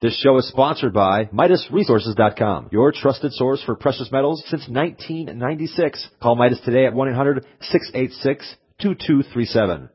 This show is sponsored by MidasResources.com, your trusted source for precious metals since 1996. Call Midas today at 1-800-686-2237.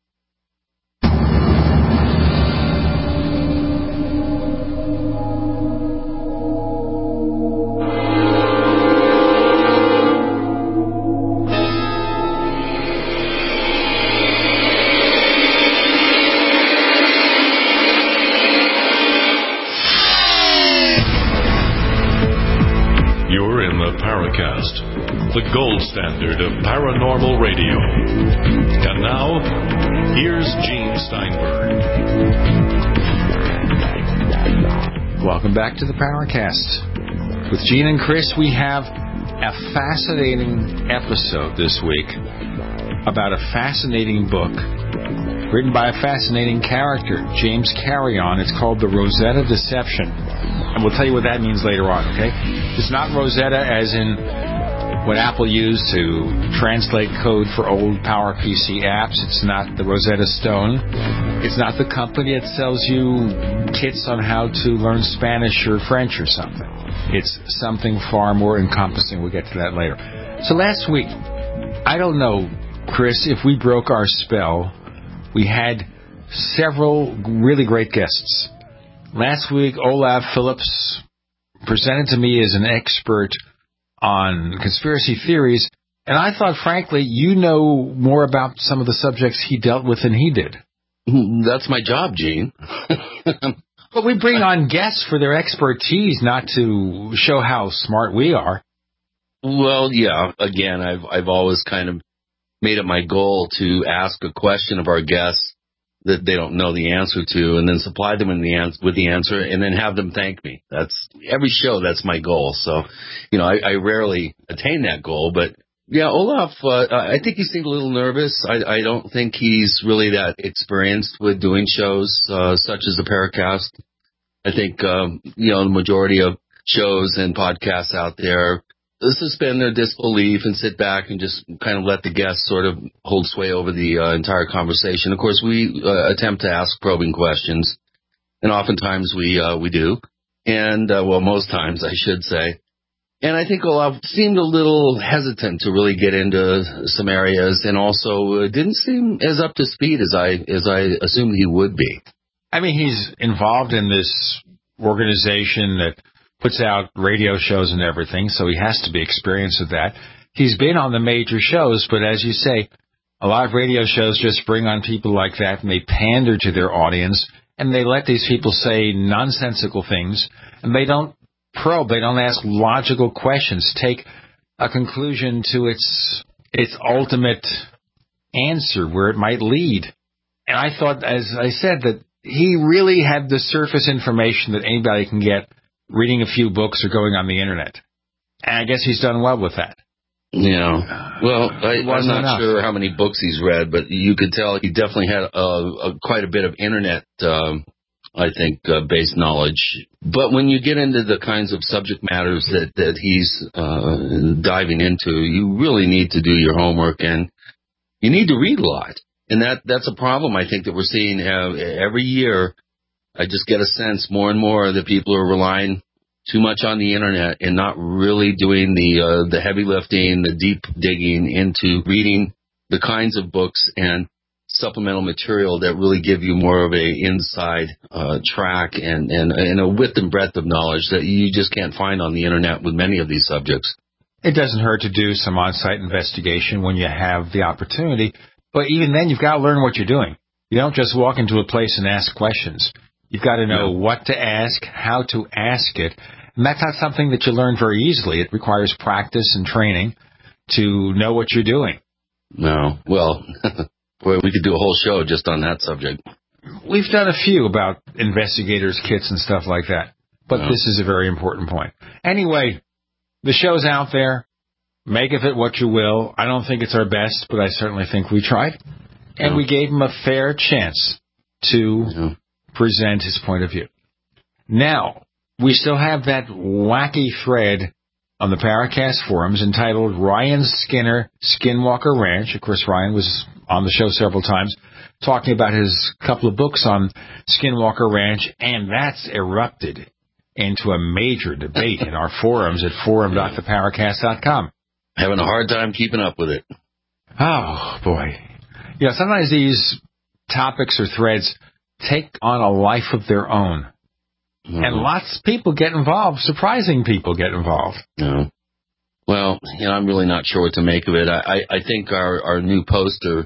The gold standard of paranormal radio. And now, here's Gene Steinberg. Welcome back to the Paracast. With Gene and Chris, we have a fascinating episode this week about a fascinating book written by a fascinating character, James Carrion. It's called The Rosetta Deception. And we'll tell you what that means later on, okay? It's not Rosetta as in what Apple used to translate code for old PowerPC apps. It's not the Rosetta Stone. It's not the company that sells you kits on how to learn Spanish or French or something. It's something far more encompassing. We'll get to that later. So last week, I don't know, Chris, if we broke our spell. We had several really great guests. Last week, Olaf Phillips presented to me as an expert on conspiracy theories, and I thought, frankly, you know more about some of the subjects he dealt with than he did. That's my job, Gene. But we bring on guests for their expertise, not to show how smart we are. Well, yeah, again, I've always kind of made it my goal to ask a question of our guests that they don't know the answer to, and then supply them with the answer, and then have them thank me. That's every show. That's my goal. So, I rarely attain that goal, but yeah, Olaf, I think he seemed a little nervous. I don't think he's really that experienced with doing shows such as the Paracast. I think the majority of shows and podcasts out there suspend their disbelief and sit back and just kind of let the guests sort of hold sway over the entire conversation. Of course, we attempt to ask probing questions, and oftentimes we do, and most times I should say. And I think Olaf seemed a little hesitant to really get into some areas, and also didn't seem as up to speed as I assumed he would be. I mean, he's involved in this organization that puts out radio shows and everything, so he has to be experienced with that. He's been on the major shows, but as you say, a lot of radio shows just bring on people like that, and they pander to their audience, and they let these people say nonsensical things, and they don't probe, they don't ask logical questions, take a conclusion to its ultimate answer, where it might lead. And I thought, as I said, that he really had the surface information that anybody can get reading a few books or going on the internet. And I guess he's done well with that. Yeah. Well, I'm not sure how many books he's read, but you could tell he definitely had quite a bit of internet, based knowledge. But when you get into the kinds of subject matters that he's diving into, you really need to do your homework, and you need to read a lot. And that's a problem, I think, that we're seeing every year. I just get a sense more and more that people are relying too much on the internet and not really doing the heavy lifting, the deep digging into reading the kinds of books and supplemental material that really give you more of a inside track and a width and breadth of knowledge that you just can't find on the internet with many of these subjects. It doesn't hurt to do some on-site investigation when you have the opportunity, but even then you've got to learn what you're doing. You don't just walk into a place and ask questions. You've got to know what to ask, how to ask it. And that's not something that you learn very easily. It requires practice and training to know what you're doing. No. Well, boy, we could do a whole show just on that subject. We've done a few about investigators' kits and stuff like that. But this is a very important point. Anyway, the show's out there. Make of it what you will. I don't think it's our best, but I certainly think we tried. And we gave him a fair chance to present his point of view. Now, we still have that wacky thread on the Paracast forums entitled Ryan Skinner, Skinwalker Ranch. Of course, Ryan was on the show several times. talking about his couple of books on Skinwalker Ranch, and that's erupted into a major debate in our forums at forum.theparacast.com. Having a hard time keeping up with it. Oh, boy. Yeah, sometimes these topics or threads take on a life of their own. Mm-hmm. And lots of people get involved. Surprising people get involved. No. Well, I'm really not sure what to make of it. I think our new poster,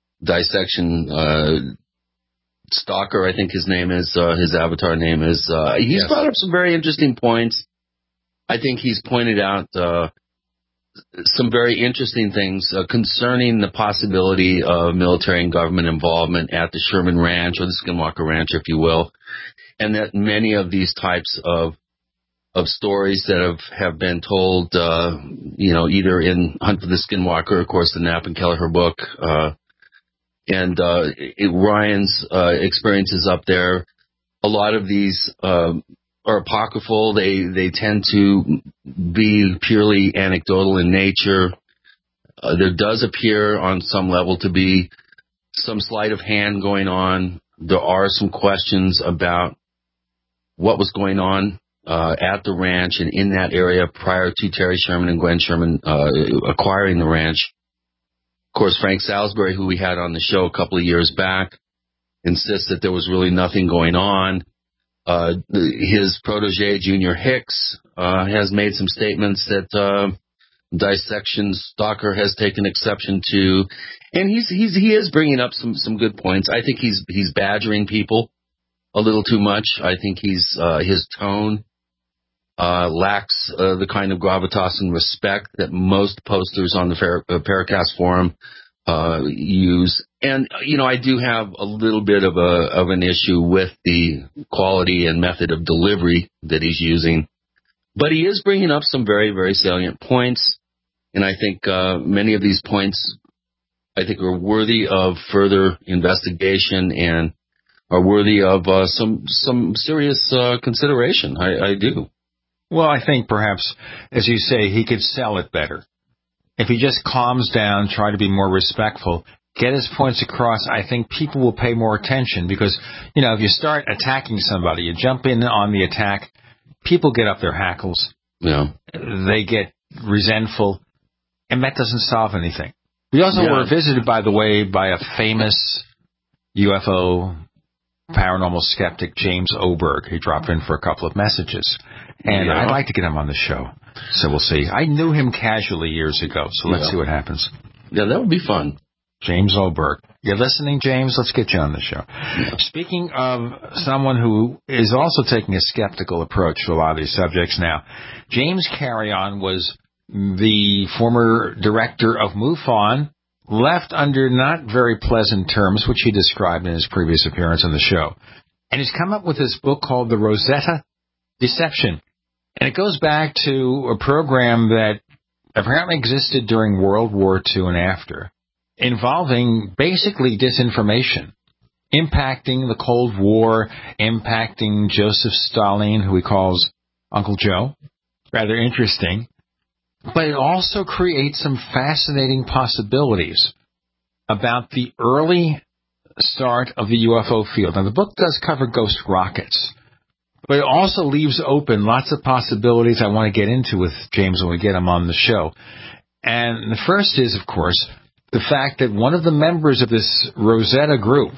Dissection Stalker, I think his name is, his avatar name is, he's brought up some very interesting points. I think he's pointed out some very interesting things concerning the possibility of military and government involvement at the Sherman Ranch, or the Skinwalker Ranch, if you will, and that many of these types of stories that have been told, either in Hunt for the Skinwalker, of course, the Knapp and Kelleher book, and Ryan's experiences up there. A lot of these are apocryphal. They tend to be purely anecdotal in nature. There does appear on some level to be some sleight of hand going on. There are some questions about what was going on at the ranch and in that area prior to Terry Sherman and Gwen Sherman acquiring the ranch. Of course, Frank Salisbury, who we had on the show a couple of years back, insists that there was really nothing going on. His protege, Junior Hicks, has made some statements that Dissection Stalker has taken exception to, and he is bringing up some good points. I think he's badgering people a little too much. I think his tone lacks the kind of gravitas and respect that most posters on the Paracast forum use. And, I do have a little bit of an issue with the quality and method of delivery that he's using. But he is bringing up some very, very salient points. And I think many of these points, I think, are worthy of further investigation and are worthy of some serious consideration. I do. Well, I think perhaps, as you say, he could sell it better. If he just calms down, try to be more respectful, get his points across, I think people will pay more attention because, if you start attacking somebody, you jump in on the attack, people get up their hackles. Yeah. They get resentful, and that doesn't solve anything. We also were visited, by the way, by a famous UFO paranormal skeptic, James Oberg. He dropped in for a couple of messages. And I'd like to get him on the show. So we'll see. I knew him casually years ago, so let's see what happens. Yeah, that would be fun. James Oberg. You listening, James? Let's get you on the show. Yeah. Speaking of someone who is also taking a skeptical approach to a lot of these subjects now, James Carrion was the former director of MUFON, left under not very pleasant terms, which he described in his previous appearance on the show. And he's come up with this book called The Rosetta Deception. And it goes back to a program that apparently existed during World War II and after, involving basically disinformation, impacting the Cold War, impacting Joseph Stalin, who he calls Uncle Joe. Rather interesting. But it also creates some fascinating possibilities about the early start of the UFO field. Now, the book does cover ghost rockets, but it also leaves open lots of possibilities I want to get into with James when we get him on the show. And the first is, of course, the fact that one of the members of this Rosetta group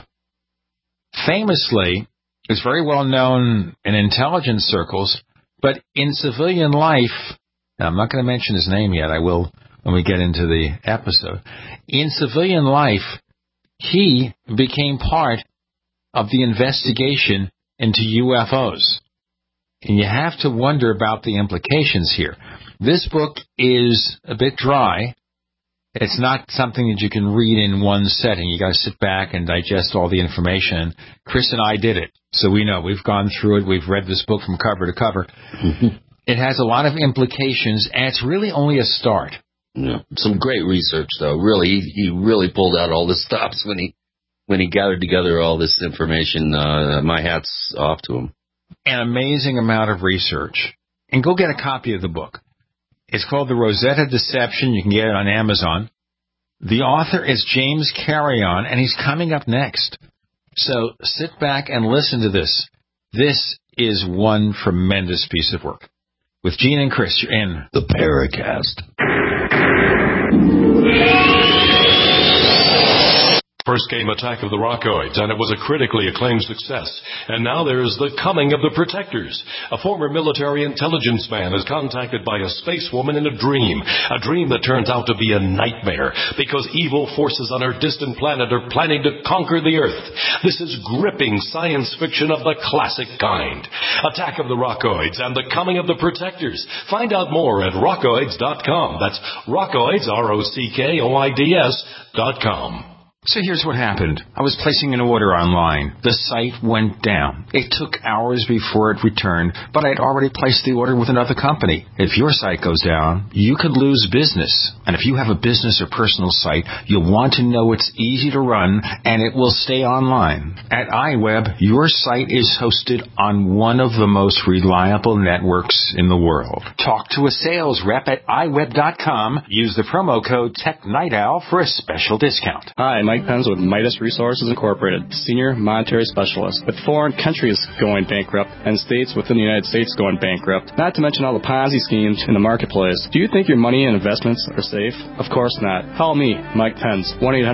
famously is very well known in intelligence circles, but in civilian life, now I'm not going to mention his name yet, I will when we get into the episode. In civilian life, he became part of the investigation into UFOs. And you have to wonder about the implications here. This book is a bit dry. It's not something that you can read in one setting. You got to sit back and digest all the information. Chris and I did it, so we know. We've gone through it. We've read this book from cover to cover. It has a lot of implications, and it's really only a start. Yeah, some great research, though. Really, he really pulled out all the stops when he gathered together all this information. My hat's off to him. An amazing amount of research. And go get a copy of the book. It's called The Rosetta Deception. You can get it on Amazon. The author is James Carrion, and he's coming up next. So sit back and listen to this. This is one tremendous piece of work. With Gene and Chris, you're in the Paracast. First came Attack of the Rockoids, and it was a critically acclaimed success. And now there's The Coming of the Protectors. A former military intelligence man is contacted by a space woman in a dream that turns out to be a nightmare, because evil forces on her distant planet are planning to conquer the Earth. This is gripping science fiction of the classic kind. Attack of the Rockoids and The Coming of the Protectors. Find out more at rockoids.com. That's Rockoids, ROCKOIDS.com. So here's what happened. I was placing an order online. The site went down. It took hours before it returned, but I'd already placed the order with another company. If your site goes down, you could lose business. And if you have a business or personal site, you'll want to know it's easy to run and it will stay online. At iWeb, your site is hosted on one of the most reliable networks in the world. Talk to a sales rep at iWeb.com. Use the promo code TechNightOwl for a special discount. Hi, Mike Pence with Midas Resources Incorporated, Senior Monetary Specialist. With foreign countries going bankrupt and states within the United States going bankrupt, not to mention all the Ponzi schemes in the marketplace, do you think your money and investments are safe? Of course not. Call me, Mike Pence,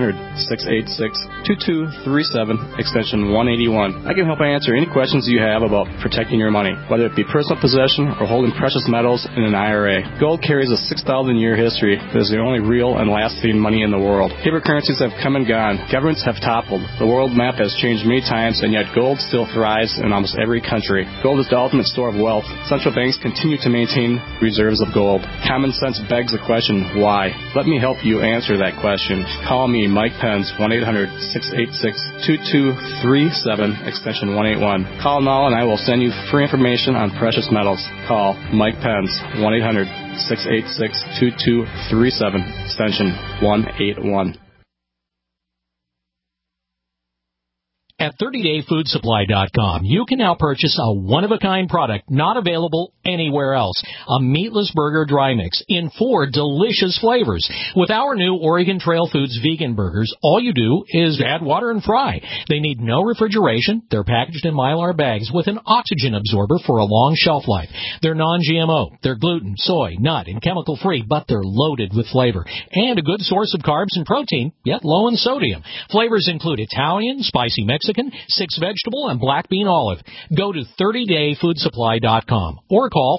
1-800-686-2237, extension 181. I can help answer any questions you have about protecting your money, whether it be personal possession or holding precious metals in an IRA. Gold carries a 6,000-year history. It is the only real and lasting money in the world. Paper currencies have come and gone. Governments have toppled. The world map has changed many times, and yet gold still thrives in almost every country. Gold is the ultimate store of wealth. Central banks continue to maintain reserves of gold. Common sense begs the question, why? Let me help you answer that question. Call me, Mike Pence, 1-800-686-2237, extension 181. Call now and I will send you free information on precious metals. Call Mike Pence, 1-800-686-2237, extension 181. At 30dayfoodsupply.com, you can now purchase a one-of-a-kind product not available anywhere else. A meatless burger dry mix in 4 delicious flavors. With our new Oregon Trail Foods vegan burgers, all you do is add water and fry. They need no refrigeration. They're packaged in Mylar bags with an oxygen absorber for a long shelf life. They're non-GMO. They're gluten, soy, nut, and chemical-free, but they're loaded with flavor. And a good source of carbs and protein, yet low in sodium. Flavors include Italian, spicy Mexican, 6-vegetable, and black bean olive. Go to 30dayfoodsupply.com or call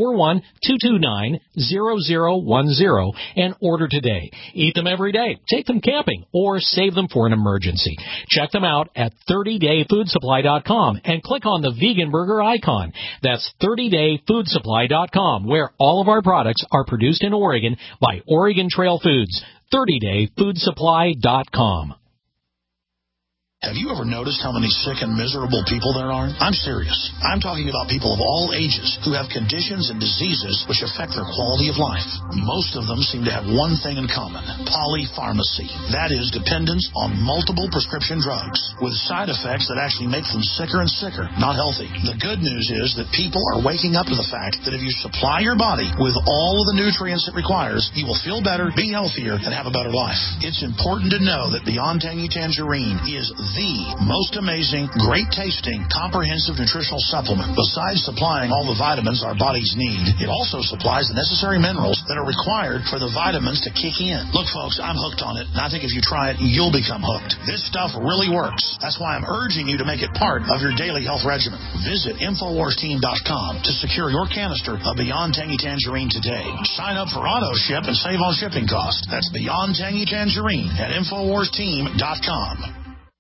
541-229-0010 and order today. Eat them every day, take them camping, or save them for an emergency. Check them out at 30dayfoodsupply.com and click on the vegan burger icon. That's 30dayfoodsupply.com, where all of our products are produced in Oregon by Oregon Trail Foods. 30dayfoodsupply.com. Have you ever noticed how many sick and miserable people there are? I'm serious. I'm talking about people of all ages who have conditions and diseases which affect their quality of life. Most of them seem to have one thing in common: polypharmacy. That is, dependence on multiple prescription drugs with side effects that actually make them sicker and sicker, not healthy. The good news is that people are waking up to the fact that if you supply your body with all of the nutrients it requires, you will feel better, be healthier, and have a better life. It's important to know that Beyond Tangy Tangerine is the most amazing, great-tasting, comprehensive nutritional supplement. Besides supplying all the vitamins our bodies need, it also supplies the necessary minerals that are required for the vitamins to kick in. Look, folks, I'm hooked on it, and I think if you try it, you'll become hooked. This stuff really works. That's why I'm urging you to make it part of your daily health regimen. Visit InfoWarsTeam.com to secure your canister of Beyond Tangy Tangerine today. Sign up for auto ship and save on shipping costs. That's Beyond Tangy Tangerine at InfoWarsTeam.com.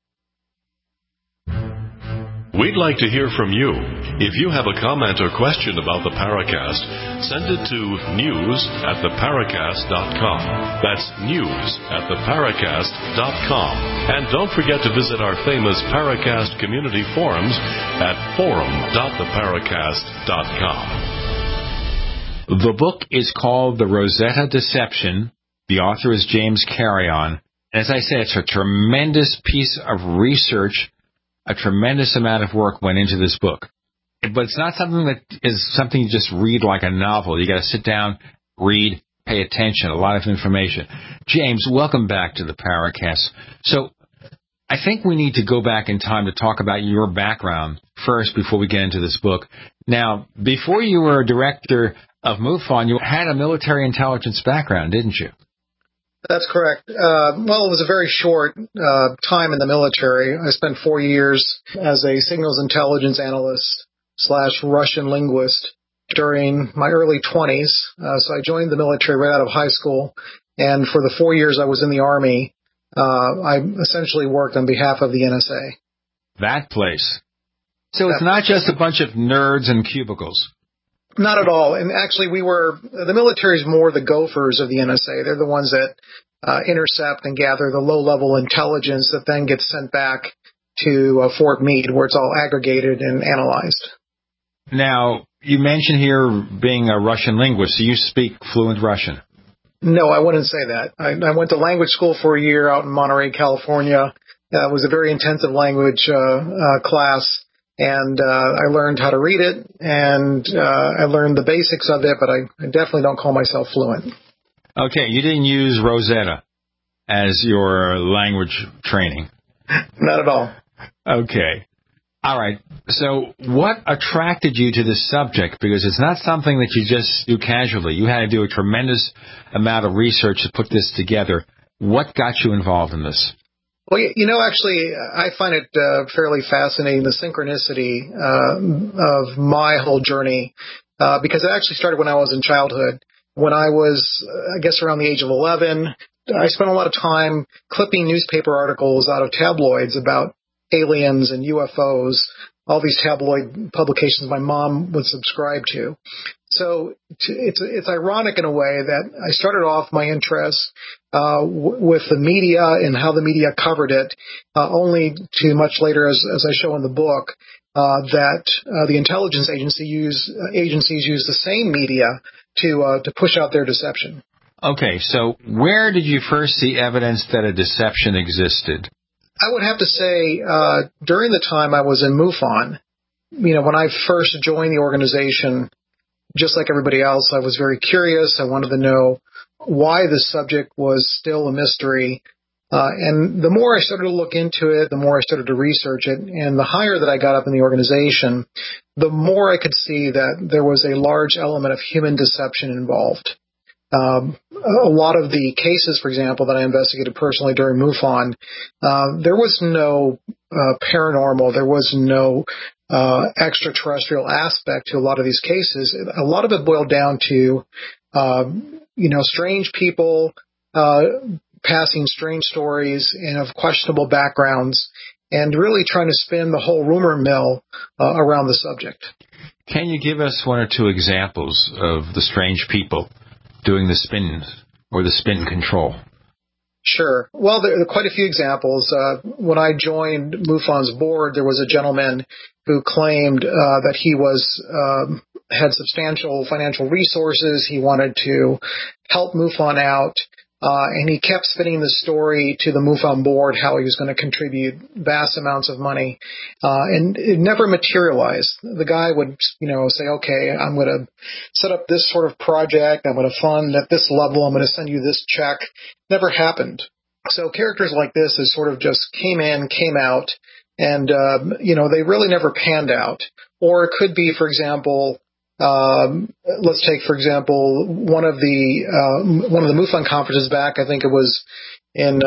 We'd like to hear from you. If you have a comment or question about the Paracast, send it to news@theparacast.com. That's news@theparacast.com. And don't forget to visit our famous Paracast community forums at forum.theparacast.com. The book is called The Rosetta Deception. The author is James Carrion. As I said, it's a tremendous piece of research. A tremendous amount of work went into this book. But it's not something that is something you just read like a novel. You got to sit down, read, pay attention, a lot of information. James, welcome back to the Paracast. So I think we need to go back in time to talk about your background first before we get into this book. Now, before you were a director of MUFON, you had a military intelligence background, didn't you? That's correct. Well, it was a very short time in the military. I spent 4 years as a signals intelligence analyst / Russian linguist during my early 20s. So I joined the military right out of high school. And for the 4 years I was in the Army, I essentially worked on behalf of the NSA. That place. So it's not just a bunch of nerds in cubicles. Not at all. And actually, the military is more the gophers of the NSA. They're the ones that intercept and gather the low-level intelligence that then gets sent back to Fort Meade, where it's all aggregated and analyzed. Now, you mentioned here being a Russian linguist. So you speak fluent Russian? No, I wouldn't say that. I went to language school for a year out in Monterey, California. It was a very intensive language class. And I learned how to read it, and I learned the basics of it, but I definitely don't call myself fluent. Okay, you didn't use Rosetta as your language training? Not at all. Okay. All right. So what attracted you to this subject? Because it's not something that you just do casually. You had to do a tremendous amount of research to put this together. What got you involved in this? Well, actually, I find it fairly fascinating, the synchronicity of my whole journey, because it actually started when I was in childhood. When I was, I guess, around the age of 11, I spent a lot of time clipping newspaper articles out of tabloids about aliens and UFOs, all these tabloid publications my mom would subscribe to. So it's ironic in a way that I started off my interest with the media and how the media covered it, only to much later, as I show in the book, that the intelligence agencies use the same media to push out their deception. Okay, so where did you first see evidence that a deception existed? I would have to say during the time I was in MUFON, when I first joined the organization, just like everybody else, I was very curious. I wanted to know why the subject was still a mystery. And the more I started to look into it, the more I started to research it. And the higher that I got up in the organization, the more I could see that there was a large element of human deception involved. A lot of the cases, for example, that I investigated personally during MUFON, there was no paranormal, there was no extraterrestrial aspect to a lot of these cases. A lot of it boiled down to, strange people passing strange stories and of questionable backgrounds, and really trying to spin the whole rumor mill around the subject. Can you give us one or two examples of the strange people doing the spin or the spin control? Sure. Well, there are quite a few examples. When I joined MUFON's board, there was a gentleman who claimed that he had substantial financial resources. He wanted to help MUFON out. And he kept spinning the story to the MUFON board how he was going to contribute vast amounts of money. And it never materialized. The guy would, say, okay, I'm going to set up this sort of project. I'm going to fund at this level. I'm going to send you this check. Never happened. So characters like this is sort of just came in, came out, and, they really never panned out. Or it could be, for example, let's take, for example, one of the MUFON conferences back, I think it was in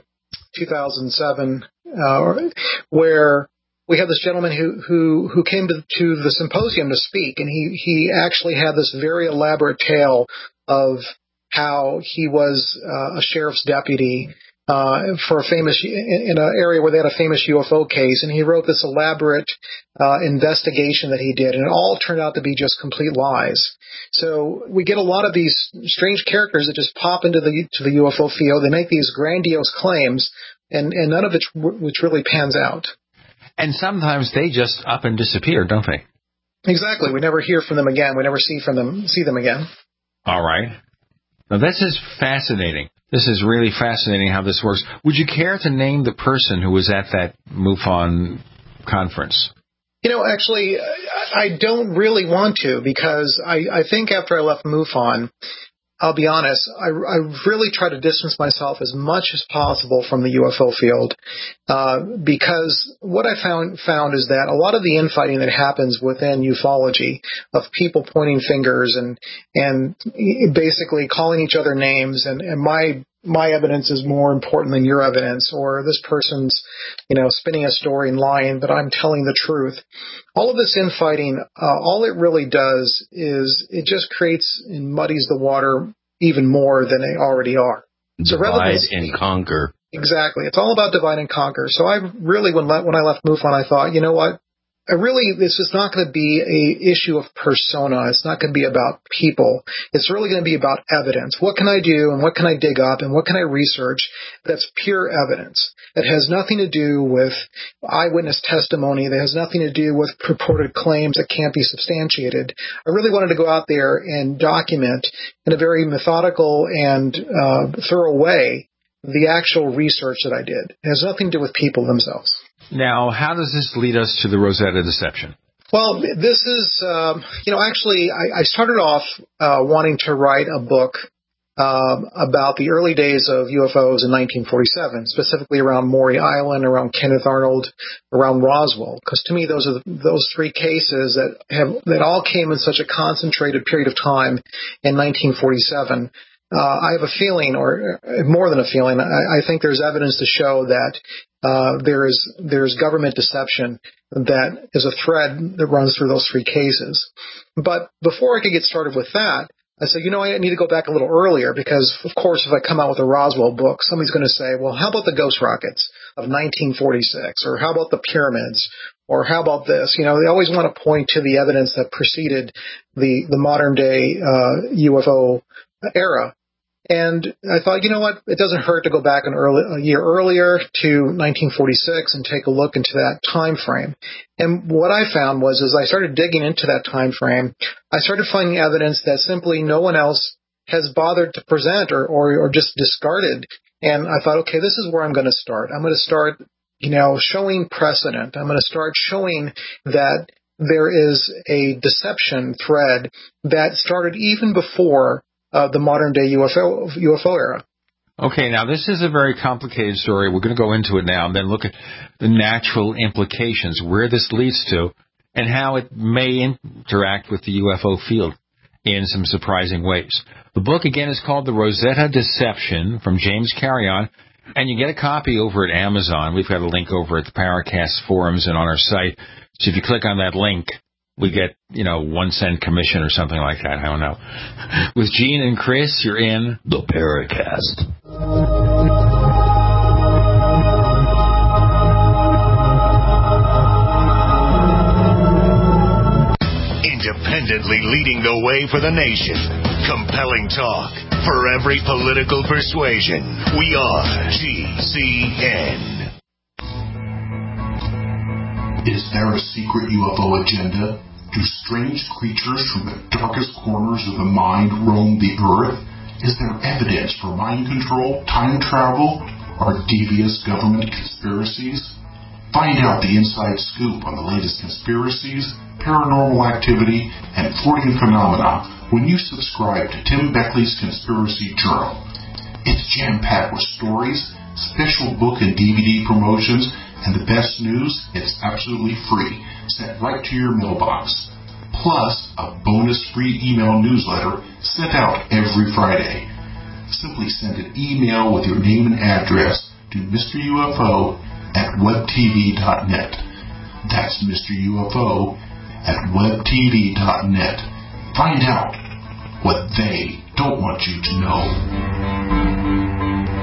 2007, where we had this gentleman who came to the symposium to speak, and he actually had this very elaborate tale of how he was a sheriff's deputy for a famous, in an area where they had a famous UFO case, and he wrote this elaborate investigation that he did, and it all turned out to be just complete lies. So we get a lot of these strange characters that just pop into the UFO field. They make these grandiose claims, and none of it which really pans out. And sometimes they just up and disappear, don't they? Exactly. We never hear from them again. We never see them again. All right. Now this is fascinating. This is really fascinating how this works. Would you care to name the person who was at that MUFON conference? Actually, I don't really want to, because I think after I left MUFON, I'll be honest, I really try to distance myself as much as possible from the UFO field, because what I found is that a lot of the infighting that happens within ufology, of people pointing fingers and basically calling each other names, and my evidence is more important than your evidence, or this person's, spinning a story and lying, but I'm telling the truth. All of this infighting, all it really does is it just creates and muddies the water even more than they already are. Divide and conquer. Exactly. It's all about divide and conquer. So I really, when I left MUFON, I thought, you know what? This is not going to be a issue of persona. It's not going to be about people. It's really going to be about evidence. What can I do and what can I dig up and what can I research that's pure evidence? That has nothing to do with eyewitness testimony. That has nothing to do with purported claims that can't be substantiated. I really wanted to go out there and document in a very methodical and thorough way the actual research that I did. It has nothing to do with people themselves. Now, how does this lead us to the Rosetta Deception? Well, this is, actually, I started off wanting to write a book about the early days of UFOs in 1947, specifically around Maury Island, around Kenneth Arnold, around Roswell, because to me those are those three cases that all came in such a concentrated period of time in 1947. I have a feeling, or more than a feeling, I think there's evidence to show that there's government deception that is a thread that runs through those three cases. But before I could get started with that, I said, I need to go back a little earlier, because, of course, if I come out with a Roswell book, somebody's going to say, well, how about the ghost rockets of 1946? Or how about the pyramids? Or how about this? They always want to point to the evidence that preceded the modern-day UFO era. And I thought, it doesn't hurt to go back a year earlier to 1946 and take a look into that time frame. And what I found was, as I started digging into that time frame, I started finding evidence that simply no one else has bothered to present or just discarded. And I thought, okay, this is where I'm going to start. I'm going to start, showing precedent. I'm going to start showing that there is a deception thread that started even before the modern-day UFO era. Okay, now this is a very complicated story. We're going to go into it now and then look at the natural implications, where this leads to, and how it may interact with the UFO field in some surprising ways. The book, again, is called The Rosetta Deception from James Carrion, and you get a copy over at Amazon. We've got a link over at the Paracast forums and on our site. So if you click on that link, we get, 1 cent commission or something like that. I don't know. With Gene and Chris, you're in the Paracast. Independently leading the way for the nation. Compelling talk for every political persuasion. We are GCN. Is there a secret UFO agenda? Do strange creatures from the darkest corners of the mind roam the earth? Is there evidence for mind control, time travel, or devious government conspiracies? Find out the inside scoop on the latest conspiracies, paranormal activity, and Freudian phenomena when you subscribe to Tim Beckley's Conspiracy Journal. It's jam-packed with stories, special book and DVD promotions, and the best news, it's absolutely free, sent right to your mailbox. Plus, a bonus free email newsletter sent out every Friday. Simply send an email with your name and address to Mr. UFO at webtv.net. That's Mr. UFO at webtv.net. Find out what they don't want you to know.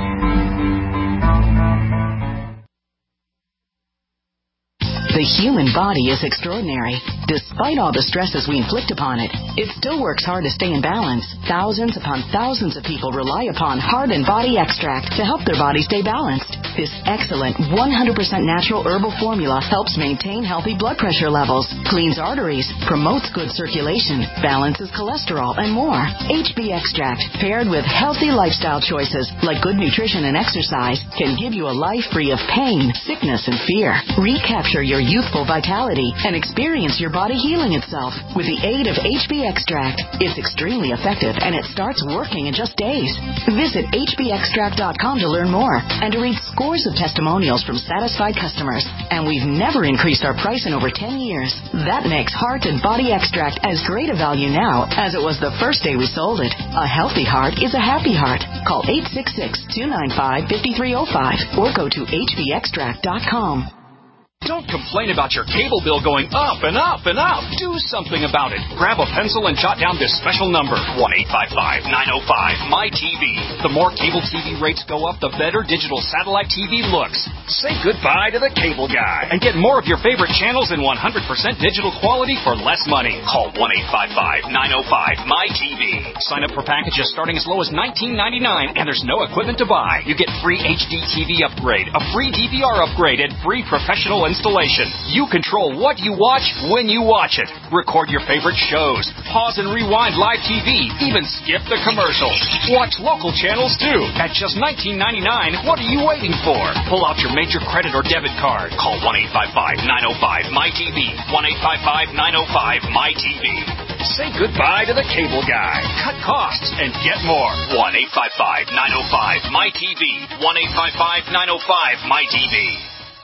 The human body is extraordinary. Despite all the stresses we inflict upon it, it still works hard to stay in balance. Thousands upon thousands of people rely upon Heart and Body Extract to help their body stay balanced. This excellent 100% natural herbal formula helps maintain healthy blood pressure levels, cleans arteries, promotes good circulation, balances cholesterol, and more. HB Extract, paired with healthy lifestyle choices like good nutrition and exercise, can give you a life free of pain, sickness, and fear. Recapture your youthful vitality and experience your body healing itself with the aid of HB Extract. It's extremely effective and it starts working in just days. Visit hbextract.com to learn more and to read scores of testimonials from satisfied customers. And we've never increased our price in over 10 years. That makes Heart and Body Extract as great a value now as it was the first day we sold it. A healthy heart is a happy heart. Call 866-295-5305 or go to hbextract.com. Don't complain about your cable bill going up and up and up. Do something about it. Grab a pencil and jot down this special number, 1-855-905-MY-TV. The more cable TV rates go up, the better digital satellite TV looks. Say goodbye to the cable guy and get more of your favorite channels in 100% digital quality for less money. Call 1-855-905-MY-TV. Sign up for packages starting as low as $19.99 and there's no equipment to buy. You get free HD TV upgrade, a free DVR upgrade, and free professional installation. You control what you watch when you watch it. Record your favorite shows. Pause and rewind live TV. Even skip the commercials. Watch local channels too. At just $19.99, what are you waiting for? Pull out your major credit or debit card. Call 1-855-905-MY-TV. 1-855-905-MY-TV. Say goodbye to the cable guy. Cut costs and get more. 1-855-905-MY-TV. 1-855-905-MY-TV.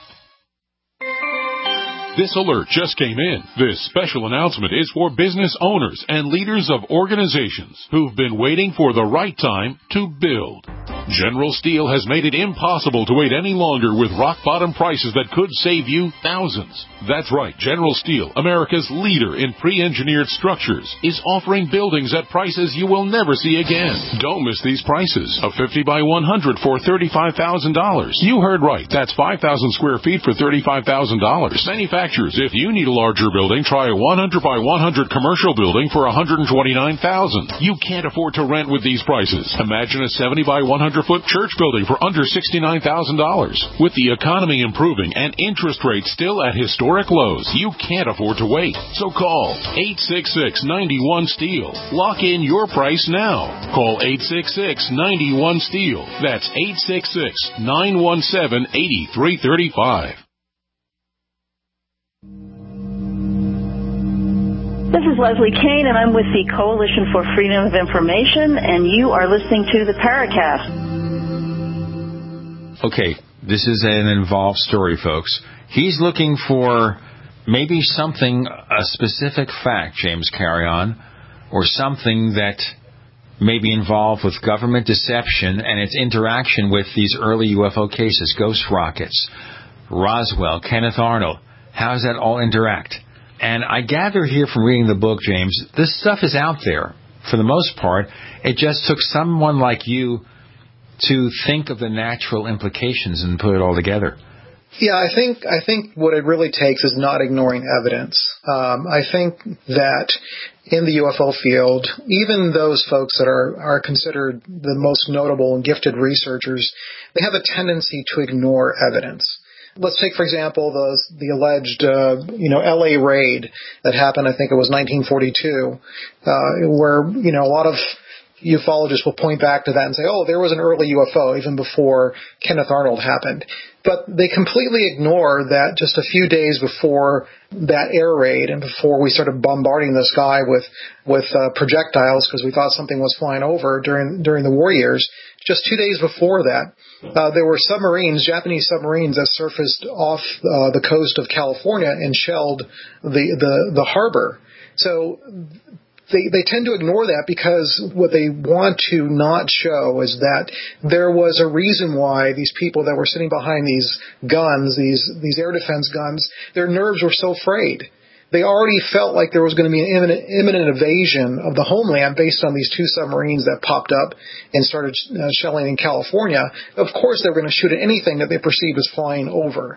This alert just came in. This special announcement is for business owners and leaders of organizations who've been waiting for the right time to build. General Steel has made it impossible to wait any longer with rock-bottom prices that could save you thousands. That's right, General Steel, America's leader in pre-engineered structures, is offering buildings at prices you will never see again. Don't miss these prices. A 50 by 100 for $35,000. You heard right. That's 5,000 square feet for $35,000. Manufacturers, if you need a larger building, try a 100 by 100 commercial building for $129,000. You can't afford to rent with these prices. Imagine a 70 by 100-foot church building for under $69,000. With the economy improving and interest rates still at historic lows, you can't afford to wait. So call 866-91-STEEL. Lock in your price now. Call 866-91-STEEL. That's 866-917-8335. This is Leslie Kane, and I'm with the Coalition for Freedom of Information, and you are listening to the Paracast. Okay, this is an involved story, folks. He's looking for maybe something, a specific fact, James Carrion, or something that may be involved with government deception and its interaction with these early UFO cases, ghost rockets, Roswell, Kenneth Arnold. How does that all interact? And I gather here from reading the book, James, this stuff is out there. For the most part, it just took someone like you to think of the natural implications and put it all together. Yeah, I think what it really takes is not ignoring evidence. I think that in the UFO field, even those folks that are considered the most notable and gifted researchers, they have a tendency to ignore evidence. Let's take, for example, the alleged, L.A. raid that happened, I think it was 1942, where, a lot of ufologists will point back to that and say, oh, there was an early UFO even before Kenneth Arnold happened. But they completely ignore that just a few days before that air raid and before we started bombarding the sky with projectiles because we thought something was flying over during the war years, just 2 days before that, there were Japanese submarines that surfaced off the coast of California and shelled the harbor. So they tend to ignore that because what they want to not show is that there was a reason why these people that were sitting behind these guns, these air defense guns, their nerves were so frayed. They already felt like there was going to be an imminent invasion of the homeland based on these two submarines that popped up and started shelling in California. Of course, they were going to shoot at anything that they perceived as flying over.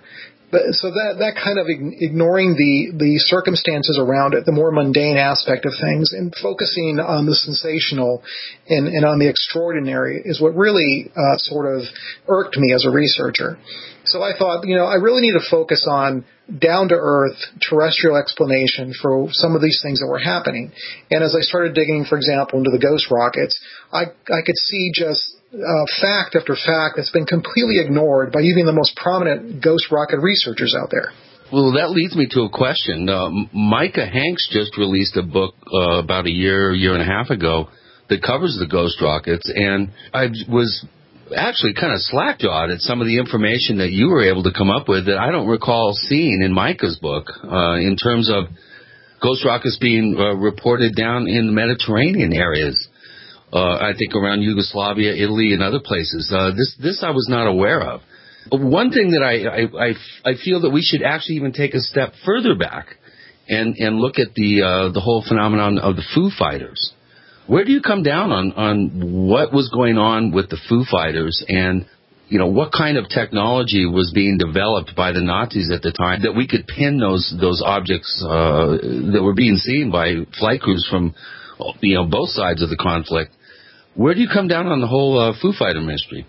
So that kind of ignoring the circumstances around it, the more mundane aspect of things, and focusing on the sensational and on the extraordinary is what really sort of irked me as a researcher. So I thought, I really need to focus on down-to-earth terrestrial explanation for some of these things that were happening. And as I started digging, for example, into the ghost rockets, I could see just fact after fact that's been completely ignored by even the most prominent ghost rocket researchers out there. Well, that leads me to a question. Micah Hanks just released a book about a year and a half ago that covers the ghost rockets, and I was actually kind of slack-jawed at some of the information that you were able to come up with that I don't recall seeing in Micah's book in terms of ghost rockets being reported down in the Mediterranean areas. I think around Yugoslavia, Italy, and other places. This I was not aware of. One thing that I feel that we should actually even take a step further back and look at the whole phenomenon of the Foo Fighters. Where do you come down on what was going on with the Foo Fighters and, what kind of technology was being developed by the Nazis at the time that we could pin those objects that were being seen by flight crews from, both sides of the conflict? Where do you come down on the whole Foo Fighter mystery?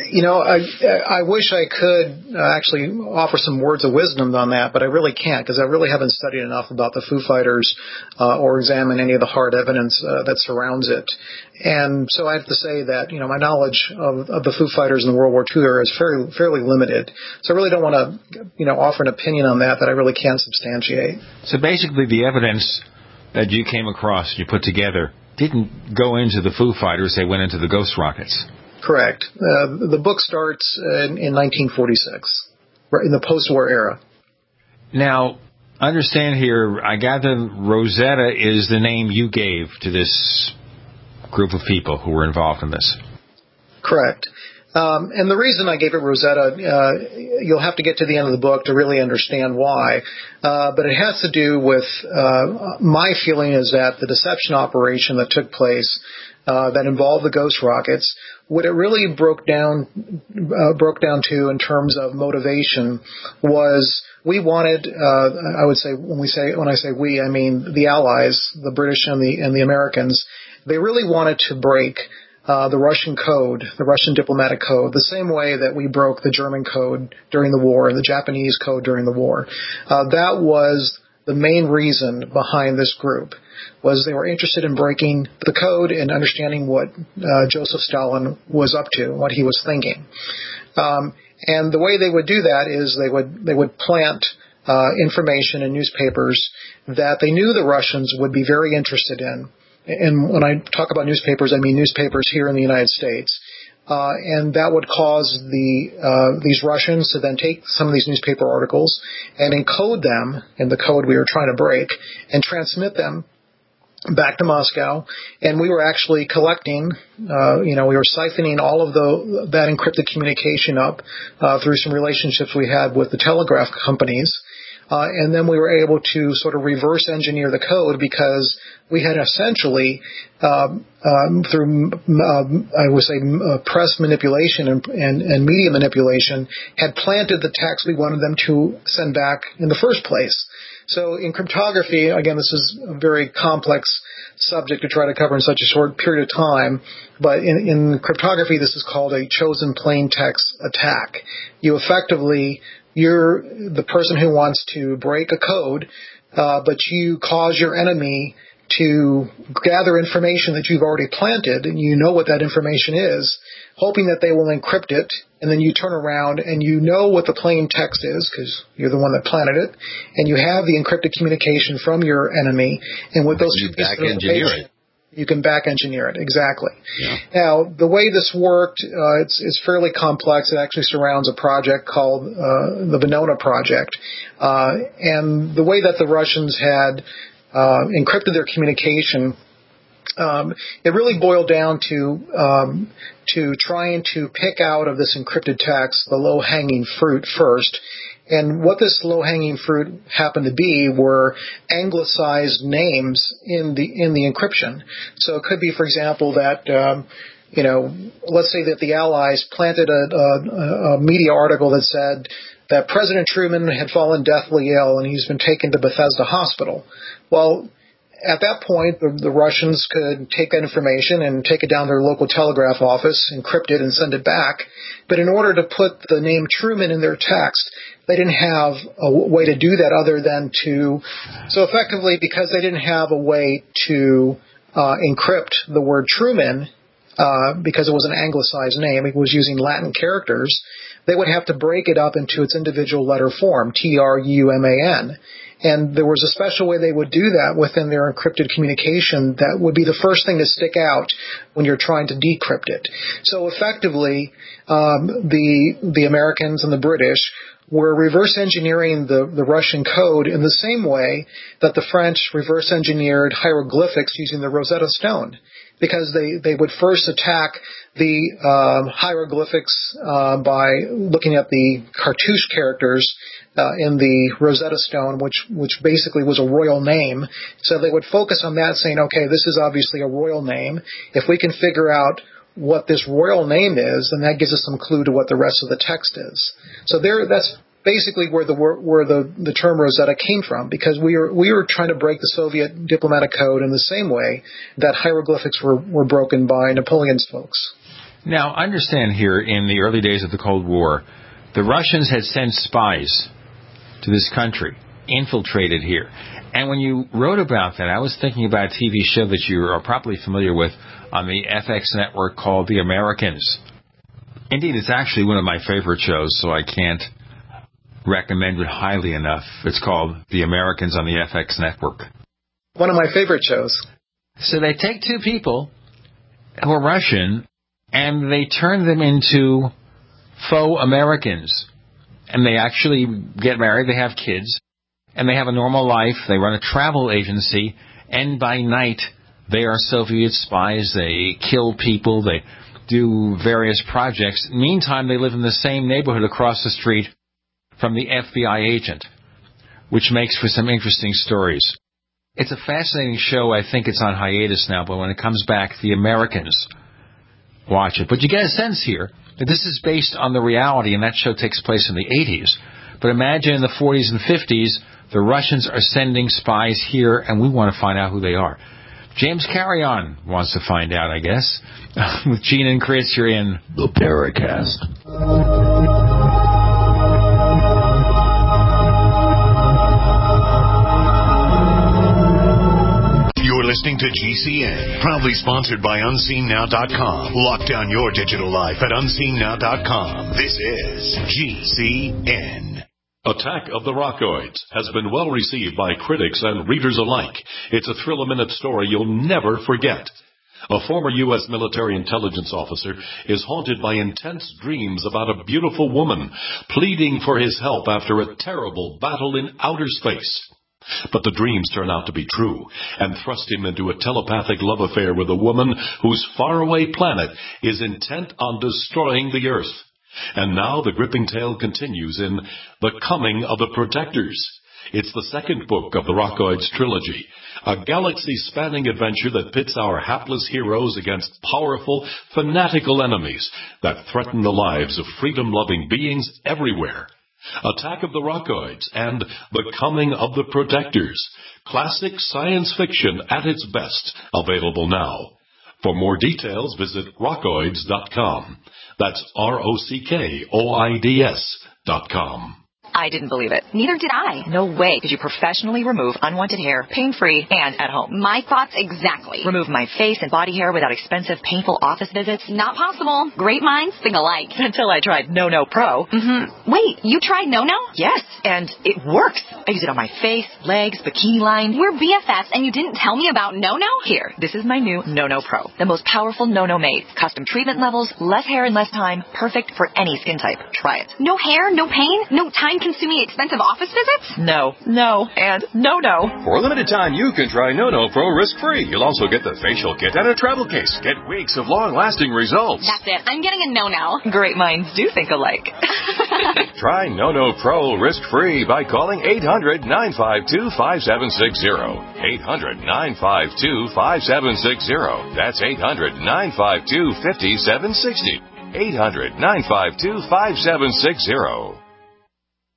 I wish I could actually offer some words of wisdom on that, but I really can't because I really haven't studied enough about the Foo Fighters or examined any of the hard evidence that surrounds it. And so I have to say that, my knowledge of the Foo Fighters in the World War II era is fairly limited. So I really don't want to, offer an opinion on that I really can't substantiate. So basically the evidence that you came across, you put together, didn't go into the Foo Fighters, they went into the ghost rockets. Correct. The book starts in 1946, in the post-war era. Now, understand here, I gather Rosetta is the name you gave to this group of people who were involved in this. Correct. And the reason I gave it Rosetta, you'll have to get to the end of the book to really understand why. But it has to do with my feeling is that the deception operation that took place that involved the ghost rockets, what it really broke down to in terms of motivation was we wanted, I would say, when I say we, I mean the Allies, the British and the Americans, they really wanted to break the Russian code, the Russian diplomatic code, the same way that we broke the German code during the war and the Japanese code during the war. That was the main reason behind this group, was they were interested in breaking the code and understanding what Joseph Stalin was up to, what he was thinking. And the way they would do that is they would plant information in newspapers that they knew the Russians would be very interested in. And when I talk about newspapers, I mean newspapers here in the United States. And that would cause these Russians to then take some of these newspaper articles and encode them in the code we were trying to break and transmit them back to Moscow. And we were actually collecting, we were siphoning all of that encrypted communication up through some relationships we had with the telegraph companies. And then we were able to sort of reverse engineer the code because we had essentially, through, I would say, press manipulation and media manipulation, had planted the text we wanted them to send back in the first place. So in cryptography, again, this is a very complex subject to try to cover in such a short period of time, but in cryptography, this is called a chosen plain text attack. You're the person who wants to break a code, but you cause your enemy to gather information that you've already planted, and you know what that information is, hoping that they will encrypt it, and then you turn around and you know what the plain text is, because you're the one that planted it, and you have the encrypted communication from your enemy, and with those two pieces of information, you can back engineer it. Exactly. Yeah. Now, the way this worked, it's fairly complex. It actually surrounds a project called the Venona Project. And the way that the Russians had encrypted their communication, it really boiled down to trying to pick out of this encrypted text the low-hanging fruit first. And what this low-hanging fruit happened to be were anglicized names in the encryption. So it could be, for example, that let's say that the Allies planted a media article that said that President Truman had fallen deathly ill and he's been taken to Bethesda Hospital. Well, at that point, the Russians could take that information and take it down to their local telegraph office, encrypt it, and send it back. But in order to put the name Truman in their text, they didn't have a way to do that other than to... So effectively, because they didn't have a way to encrypt the word Truman, because it was an anglicized name, it was using Latin characters, they would have to break it up into its individual letter form, Truman. And there was a special way they would do that within their encrypted communication that would be the first thing to stick out when you're trying to decrypt it. So effectively, the Americans and the British were reverse engineering the Russian code in the same way that the French reverse engineered hieroglyphics using the Rosetta Stone. Because they would first attack the hieroglyphics by looking at the cartouche characters in the Rosetta Stone, which basically was a royal name. So they would focus on that, saying, okay, this is obviously a royal name. If we can figure out what this royal name is, then that gives us some clue to what the rest of the text is. So that's basically where the term Rosetta came from, because we were trying to break the Soviet diplomatic code in the same way that hieroglyphics were broken by Napoleon's folks. Now, understand here, in the early days of the Cold War, the Russians had sent spies to this country, infiltrated here. And when you wrote about that, I was thinking about a TV show that you are probably familiar with on the FX network called The Americans. Indeed, it's actually one of my favorite shows, so I can't recommend it highly enough. It's called The Americans on the FX network. One of my favorite shows. So they take two people who are Russian, and they turn them into faux Americans. And they actually get married, they have kids, and they have a normal life. They run a travel agency, and by night they are Soviet spies. They kill people, they do various projects. Meantime, they live in the same neighborhood across the street from the FBI agent, which makes for some interesting stories. It's a fascinating show. I think it's on hiatus now, but when it comes back, The Americans, watch it. But you get a sense here that this is based on the reality, and that show takes place in the 80s. But imagine in the 40s and 50s, the Russians are sending spies here, and we want to find out who they are. James Carrion wants to find out, I guess. With Gene and Chris, you're in the Paracast. Listening to GCN, proudly sponsored by UnseenNow.com. Lock down your digital life at UnseenNow.com. This is GCN. Attack of the Rockoids has been well received by critics and readers alike. It's a thrill-a-minute story you'll never forget. A former U.S. military intelligence officer is haunted by intense dreams about a beautiful woman pleading for his help after a terrible battle in outer space. But the dreams turn out to be true and thrust him into a telepathic love affair with a woman whose faraway planet is intent on destroying the Earth. And now the gripping tale continues in The Coming of the Protectors. It's the second book of the Rockoids trilogy, a galaxy-spanning adventure that pits our hapless heroes against powerful, fanatical enemies that threaten the lives of freedom-loving beings everywhere. Attack of the Rockoids and The Coming of the Protectors. Classic science fiction at its best. Available now. For more details, visit rockoids.com. That's ROCKOIDS.com. I didn't believe it. Neither did I. No way could you professionally remove unwanted hair, pain-free, and at home. My thoughts exactly. Remove my face and body hair without expensive, painful office visits? Not possible. Great minds think alike. Until I tried No Pro. Mm-hmm. Wait, you tried No? Yes, and it works. I use it on my face, legs, bikini line. We're BFFs, and you didn't tell me about No? Here, this is my new No Pro. The most powerful No made. Custom treatment levels, less hair in less time. Perfect for any skin type. Try it. No hair, no pain, no time-consuming expensive office visits? No, and no. For a limited time, you can try No Pro risk-free. You'll also get the facial kit and a travel case. Get weeks of long-lasting results. That's it. I'm getting a No. Great minds do think alike. Try No Pro risk-free by calling 800-952-5760. 800-952-5760. That's 800-952-5760. 800-952-5760.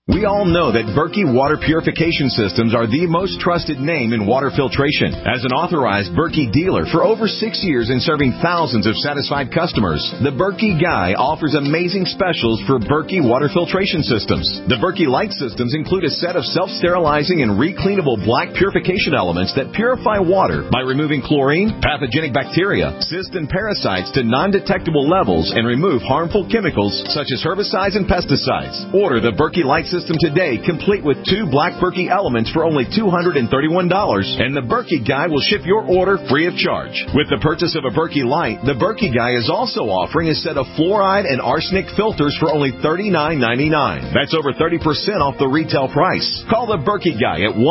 We all know that Berkey Water Purification Systems are the most trusted name in water filtration. As an authorized Berkey dealer for over 6 years and serving thousands of satisfied customers, the Berkey Guy offers amazing specials for Berkey water filtration systems. The Berkey Light systems include a set of self-sterilizing and recleanable black purification elements that purify water by removing chlorine, pathogenic bacteria, cysts, and parasites to non-detectable levels and remove harmful chemicals such as herbicides and pesticides. Order the Berkey Light system today, complete with 2 black Berkey elements for only $231, and the Berkey Guy will ship your order free of charge. With the purchase of a Berkey Light, the Berkey Guy is also offering a set of fluoride and arsenic filters for only $39.99. That's over 30% off the retail price. Call the Berkey Guy at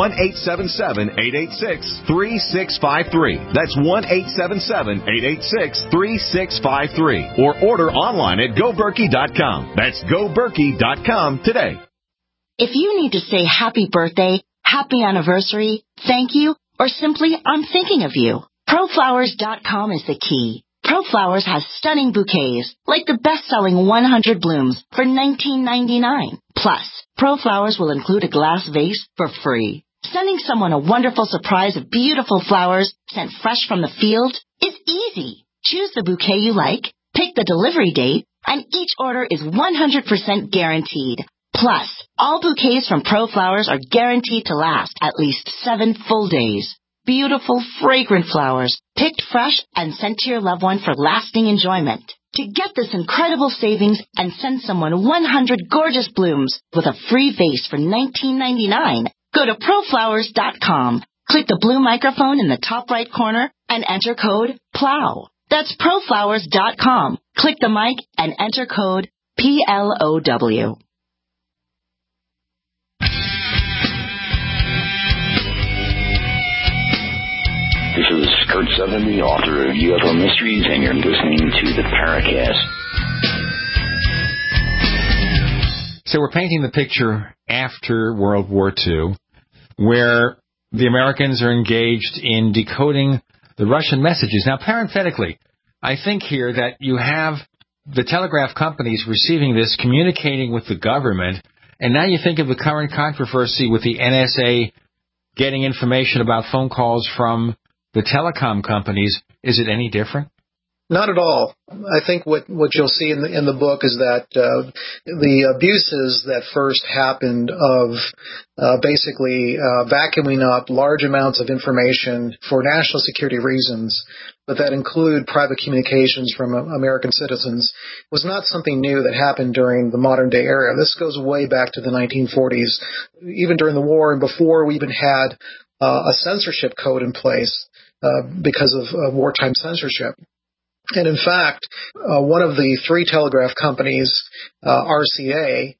1-877-886-3653. That's 1-877-886-3653. Or order online at GoBerkey.com. That's GoBerkey.com today. If you need to say happy birthday, happy anniversary, thank you, or simply I'm thinking of you, ProFlowers.com is the key. ProFlowers has stunning bouquets, like the best-selling 100 blooms for $19.99. Plus, ProFlowers will include a glass vase for free. Sending someone a wonderful surprise of beautiful flowers sent fresh from the field is easy. Choose the bouquet you like, pick the delivery date, and each order is 100% guaranteed. Plus, all bouquets from ProFlowers are guaranteed to last at least 7 full days. Beautiful, fragrant flowers, picked fresh and sent to your loved one for lasting enjoyment. To get this incredible savings and send someone 100 gorgeous blooms with a free vase for $19.99, go to ProFlowers.com. Click the blue microphone in the top right corner and enter code PLOW. That's ProFlowers.com. Click the mic and enter code PLOW. This is Kurt Sutherland, the author of UFO Mysteries, and you're listening to the Paracast. So we're painting the picture after World War II, where the Americans are engaged in decoding the Russian messages. Now, parenthetically, I think here that you have the telegraph companies receiving this, communicating with the government, and now you think of the current controversy with the NSA getting information about phone calls from the telecom companies. Is it any different? Not at all. I think what you'll see in the book is that the abuses that first happened of basically vacuuming up large amounts of information for national security reasons, but that include private communications from American citizens, was not something new that happened during the modern day era. This goes way back to the 1940s, even during the war and before we even had a censorship code in place because of wartime censorship. And in fact, one of the 3 telegraph companies, RCA,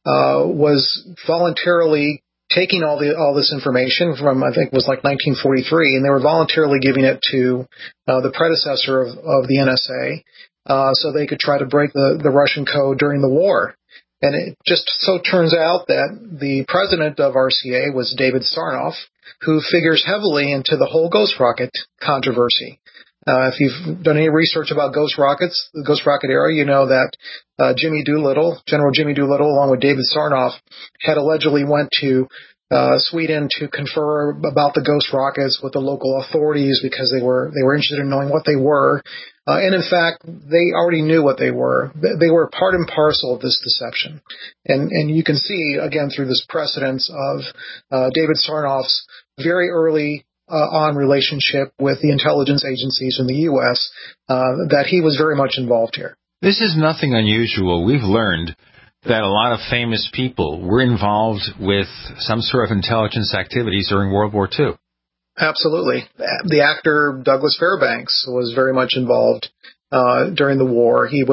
was voluntarily taking all this information from, I think it was like 1943, and they were voluntarily giving it to the predecessor of the NSA so they could try to break the Russian code during the war. And it just so turns out that the president of RCA was David Sarnoff, who figures heavily into the whole Ghost Rocket controversy. If you've done any research about Ghost Rockets, the Ghost Rocket era, you know that Jimmy Doolittle, General Jimmy Doolittle, along with David Sarnoff, had allegedly went to Sweden to confer about the Ghost Rockets with the local authorities because they were interested in knowing what they were. And in fact, they already knew what they were. They were part and parcel of this deception. And you can see, again, through this precedence of David Sarnoff's very early on relationship with the intelligence agencies in the U.S., that he was very much involved here. This is nothing unusual. We've learned that a lot of famous people were involved with some sort of intelligence activities during World War II. Absolutely. The actor Douglas Fairbanks was very much involved during the war. He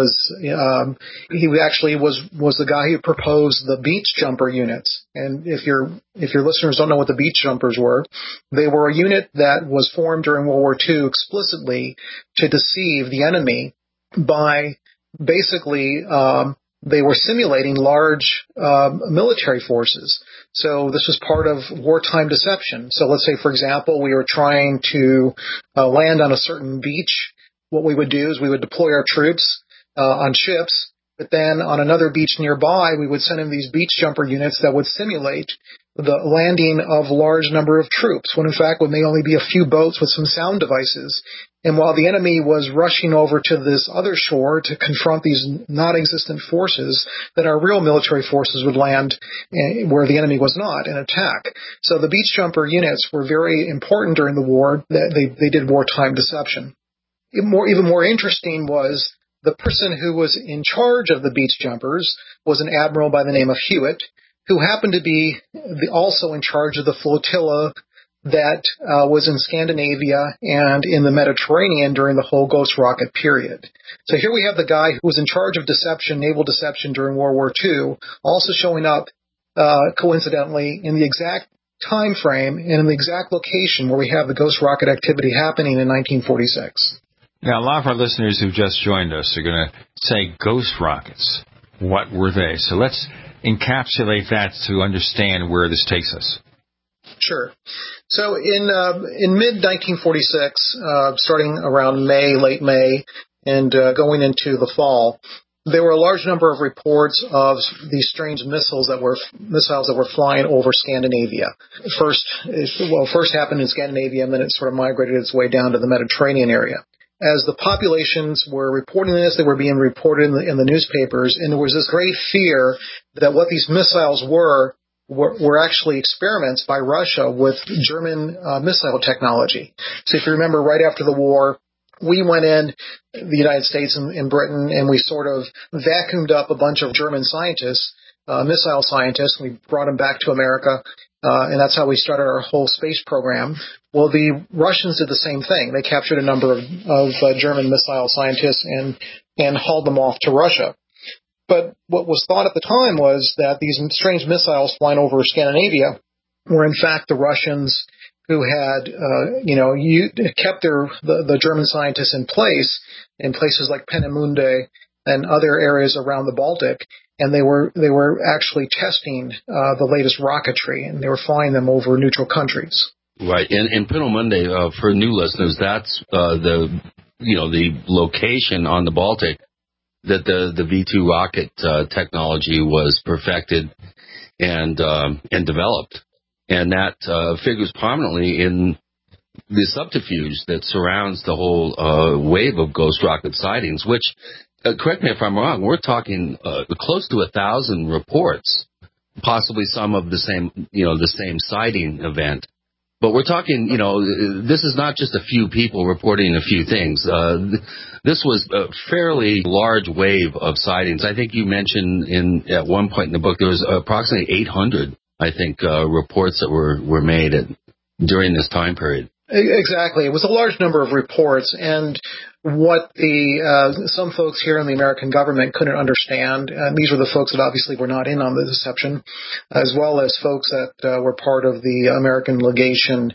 actually was the guy who proposed the beach jumper units. And if your listeners don't know what the beach jumpers were, they were a unit that was formed during World War II explicitly to deceive the enemy by basically they were simulating large military forces. So this was part of wartime deception. So let's say, for example, we were trying to land on a certain beach. What we would do is we would deploy our troops on ships, But then on another beach nearby, we would send in these beach jumper units that would simulate the landing of a large number of troops, when in fact it may only be a few boats with some sound devices. And while the enemy was rushing over to this other shore to confront these non-existent forces, then our real military forces would land where the enemy was not and attack. So the beach jumper units were very important during the war. They did wartime deception. Even more interesting was the person who was in charge of the beach jumpers was an admiral by the name of Hewitt, who happened to be also in charge of the flotilla that was in Scandinavia and in the Mediterranean during the whole Ghost Rocket period. So here we have the guy who was in charge of deception, naval deception during World War II, also showing up coincidentally in the exact time frame and in the exact location where we have the Ghost Rocket activity happening in 1946. Now, a lot of our listeners who've just joined us are going to say, Ghost Rockets, what were they? So let's encapsulate that to understand where this takes us. Sure. So in mid-1946, starting around late May, and going into the fall, there were a large number of reports of these strange missiles that were flying over Scandinavia. First happened in Scandinavia, and then it sort of migrated its way down to the Mediterranean area. As the populations were reporting this, they were being reported in the newspapers, and there was this great fear that what these missiles were actually experiments by Russia with German missile technology. So if you remember, right after the war, we went in, the United States and Britain, and we sort of vacuumed up a bunch of German scientists, missile scientists. We brought them back to America, and that's how we started our whole space program. Well, the Russians did the same thing. They captured a number of German missile scientists and hauled them off to Russia. But what was thought at the time was that these strange missiles flying over Scandinavia were in fact the Russians who had, kept the German scientists in places like Peenemünde and other areas around the Baltic, and they were actually testing the latest rocketry, and they were flying them over neutral countries. Right, and Peenemünde, for new listeners, that's the location on the Baltic that the V2 rocket technology was perfected and developed. And that figures prominently in the subterfuge that surrounds the whole wave of ghost rocket sightings, which, correct me if I'm wrong, we're talking close to 1,000 reports, possibly some of the same sighting event. But we're talking, this is not just a few people reporting a few things. This was a fairly large wave of sightings. I think you mentioned at one point in the book there was approximately 800, I think, reports that were made during this time period. Exactly. It was a large number of reports, and what some folks here in the American government couldn't understand, and these were the folks that obviously were not in on the deception, as well as folks that were part of the American legation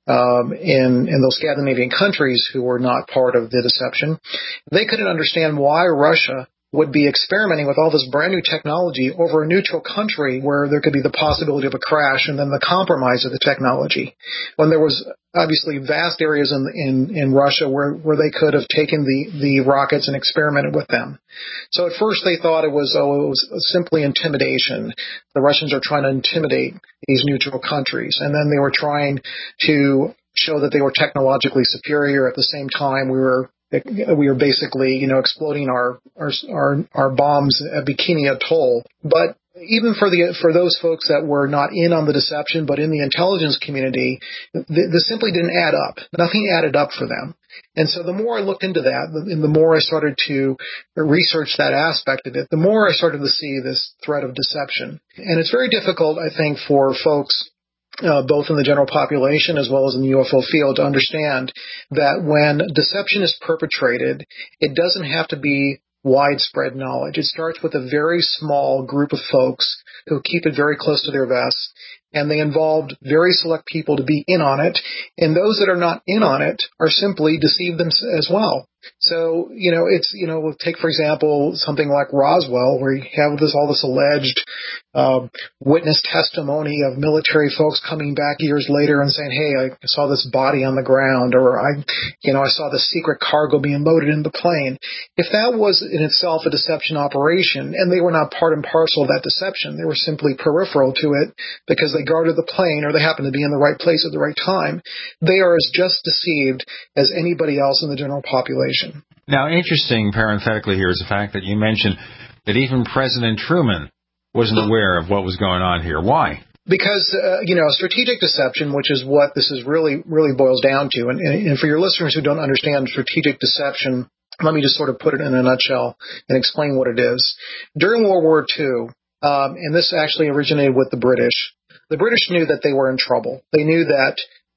in those Scandinavian countries who were not part of the deception. They couldn't understand why Russia would be experimenting with all this brand new technology over a neutral country where there could be the possibility of a crash and then the compromise of the technology, when there was obviously vast areas in Russia where they could have taken the rockets and experimented with them. So at first they thought it was simply intimidation. The Russians are trying to intimidate these neutral countries, and then they were trying to show that they were technologically superior. At the same time, we were basically, exploding our bombs at Bikini Atoll. But even for those folks that were not in on the deception, but in the intelligence community, this simply didn't add up. Nothing added up for them. And so the more I looked into that, and the more I started to research that aspect of it, the more I started to see this threat of deception. And it's very difficult, I think, for folks both in the general population as well as in the UFO field to understand that when deception is perpetrated, it doesn't have to be widespread knowledge. It starts with a very small group of folks who keep it very close to their vests, and they involved very select people to be in on it, and those that are not in on it are simply deceived them as well. So, take, for example, something like Roswell, where you have all this alleged witness testimony of military folks coming back years later and saying, hey, I saw this body on the ground, or I saw the secret cargo being loaded into the plane. If that was in itself a deception operation, and they were not part and parcel of that deception, they were simply peripheral to it because they guarded the plane or they happened to be in the right place at the right time, they are as just deceived as anybody else in the general population. Now, interesting parenthetically here is the fact that you mentioned that even President Truman wasn't aware of what was going on here. Why? Because, strategic deception, which is what this is really boils down to, and for your listeners who don't understand strategic deception, let me just sort of put it in a nutshell and explain what it is. During World War II, and this actually originated with the British knew that they were in trouble. They knew that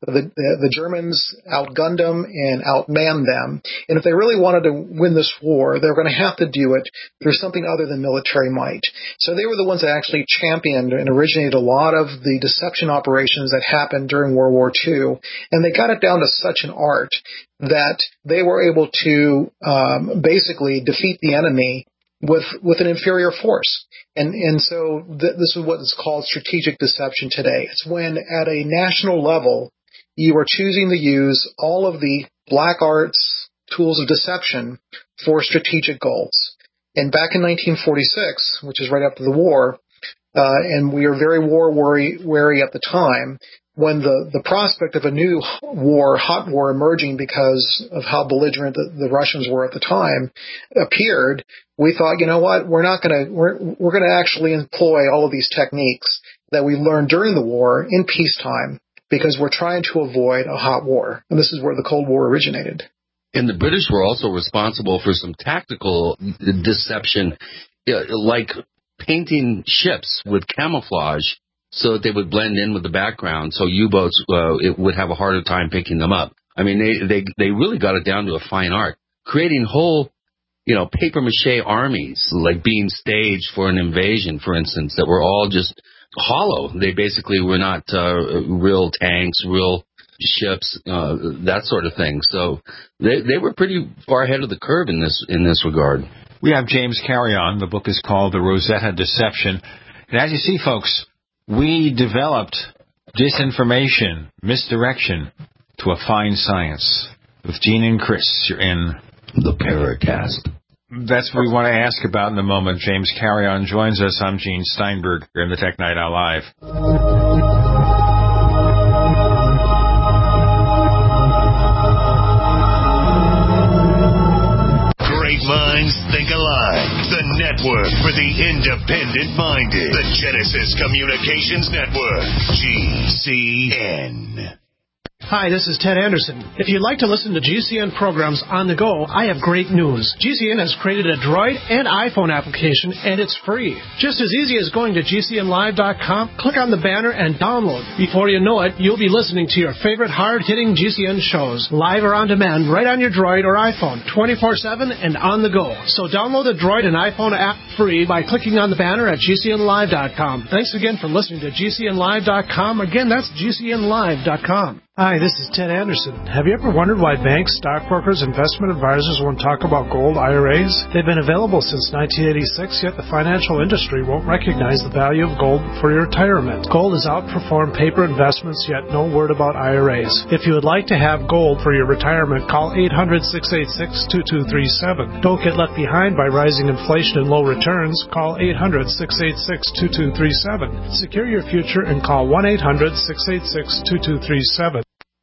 the Germans outgunned them and outmanned them. And if they really wanted to win this war, they were going to have to do it through something other than military might. So they were the ones that actually championed and originated a lot of the deception operations that happened during World War II. And they got it down to such an art that they were able to basically defeat the enemy with an inferior force. And so this is what is called strategic deception today. It's when at a national level, you are choosing to use all of the black arts tools of deception for strategic goals. And back in 1946, which is right after the war, and we are very wary at the time, when the prospect of a new war, hot war emerging because of how belligerent the Russians were at the time appeared, we thought, you know what, we're going to actually employ all of these techniques that we learned during the war in peacetime, because we're trying to avoid a hot war. And this is where the Cold War originated. And the British were also responsible for some tactical deception, like painting ships with camouflage so that they would blend in with the background, so U-boats would have a harder time picking them up. I mean, they really got it down to a fine art, creating whole, papier-mâché armies, like being staged for an invasion, for instance, that were all just hollow. They basically were not real tanks, real ships, that sort of thing. So they were pretty far ahead of the curve in this regard. We have James Carrion. The book is called The Rosetta Deception. And as you see, folks, we developed disinformation, misdirection, to a fine science. With Gene and Chris, you're in the Paracast. That's what we want to ask about in a moment. James Carrion joins us. I'm Gene Steinberg. You're in the Tech Night Owl Live. Great minds think alike. The network for the independent-minded. The Genesis Communications Network. GCN. Hi, this is Ted Anderson. If you'd like to listen to GCN programs on the go, I have great news. GCN has created a Droid and iPhone application, and it's free. Just as easy as going to GCNlive.com, click on the banner, and download. Before you know it, you'll be listening to your favorite hard-hitting GCN shows, live or on demand, right on your Droid or iPhone, 24/7 and on the go. So download the Droid and iPhone app free by clicking on the banner at GCNlive.com. Thanks again for listening to GCNlive.com. Again, that's GCNlive.com. Hi, this is Ted Anderson. Have you ever wondered why banks, stockbrokers, investment advisors won't talk about gold IRAs? They've been available since 1986, yet the financial industry won't recognize the value of gold for your retirement. Gold has outperformed paper investments, yet no word about IRAs. If you would like to have gold for your retirement, call 800-686-2237. Don't get left behind by rising inflation and low returns. Call 800-686-2237. Secure your future and call 1-800-686-2237.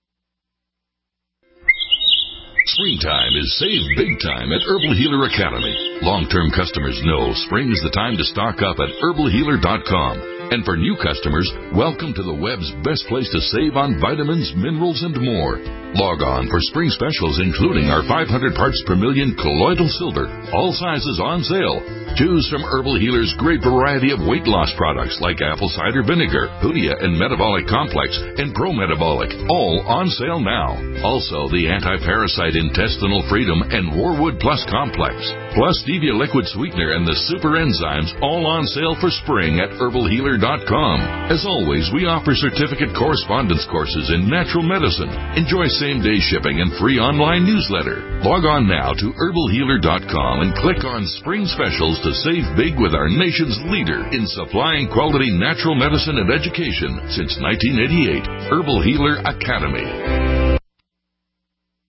Springtime is save big time at Herbal Healer Academy. Long-term customers know spring is the time to stock up at herbalhealer.com. And for new customers, welcome to the web's best place to save on vitamins, minerals, and more. Log on for spring specials, including our 500 parts per million colloidal silver, all sizes on sale. Choose from Herbal Healer's great variety of weight loss products like apple cider vinegar, Hoodia and Metabolic Complex, and Pro Metabolic, all on sale now. Also, the Anti-Parasite Intestinal Freedom and Warwood Plus Complex. plus stevia liquid sweetener and the super enzymes, all on sale for spring at herbalhealer.com. As always, we offer certificate correspondence courses in natural medicine. Enjoy same-day shipping and free online newsletter. Log on now to herbalhealer.com and click on Spring Specials to save big with our nation's leader in supplying quality natural medicine and education since 1988, Herbal Healer Academy.